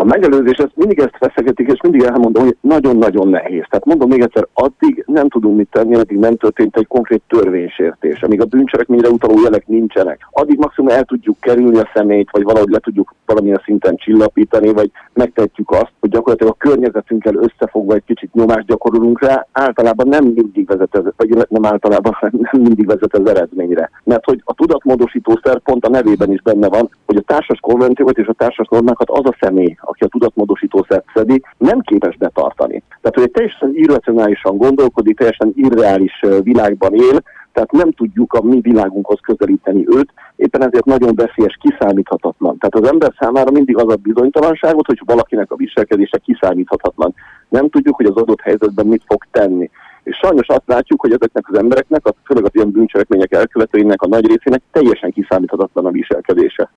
megelőzés, mindig ezt feszegetik, és mindig elmondom, hogy nagyon-nagyon nehéz. Tehát mondom még egyszer, addig nem tudunk mit tenni, addig nem történt egy konkrét törvénysértés, amíg a bűncselekményre utaló jelek nincsenek. Addig maximum el tudjuk kerülni a személyt, vagy valahogy le tudjuk valamilyen szinten csillapítani, vagy megtehetjük azt, hogy gyakorlatilag a környezetünkkel összefogva egy kicsit nyomást gyakorolunk rá. Általában nem mindig vezet ez, vagy nem általában, nem mindig vezet ez eredményre. Mert hogy a tudatmódosítószer pont a nevében is benne van, hogy a társas konvenciókat és a társas normákat az a személy, aki a tudatmódosítószert szedi, nem képes betartani. Tehát, hogy egy teljesen irracionálisan gondolkodik, teljesen irreális világban él, tehát nem tudjuk a mi világunkhoz közelíteni őt, éppen ezért nagyon veszélyes, kiszámíthatatlan. Tehát az ember számára mindig az a bizonytalanságot, hogy valakinek a viselkedése kiszámíthatatlan. Nem tudjuk, hogy az adott helyzetben mit fog tenni. És sajnos azt látjuk, hogy ezeknek az embereknek, főleg az ilyen bűncselekmények elkövetőinek a nagy részének teljesen kiszámíthatatlan a viselkedése.